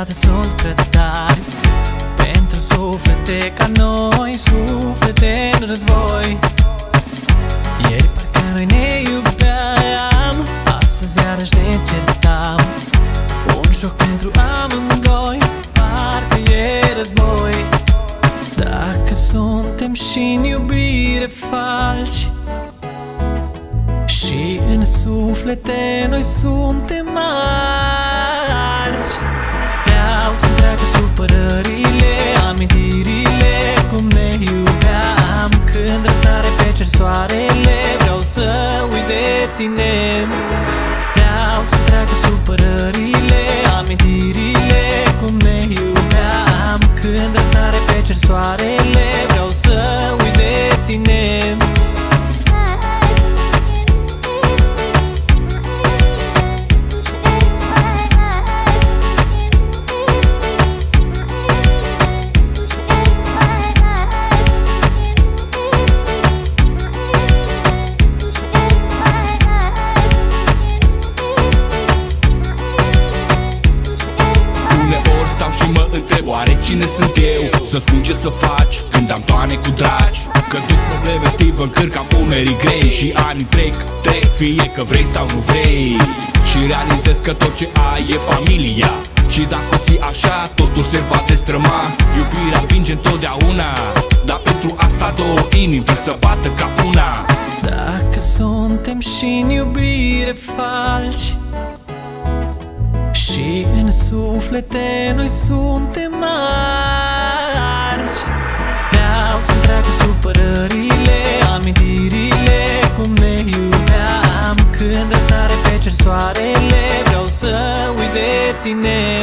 toate sunt grătari pentru suflete ca noi, suflete în război. Ieri parcă noi ne iubeam, astăzi iarăși ne certam. Un joc pentru amândoi, parcă e război. Dacă suntem și-n iubire falși și în suflete noi suntem marți, vreau să treacă supărările, amintirile cum ne iubeam. Când răsare pe cer soarele, vreau să uit de tine. Vreau să treacă supărările, amintirile cum ne iubeam. Când răsare pe cer soarele, vreau să uit de tine. Oare cine sunt eu să spun ce să faci când am toane cu dragi? Că duc probleme stiv în cârca umerii grei și anii trec, fie că vrei sau nu vrei. Și realizez că tot ce ai e familia și dacă o ții așa, totul se va destrăma. Iubirea vinge întotdeauna, dar pentru asta două inimi trebuie să bată ca una. Dacă suntem și-n iubire falși și în suflete noi suntem marți, vreau să treacă supărările, amintirile cum ne iubeam. Când răsare pe cer soarele, vreau să uit de tine.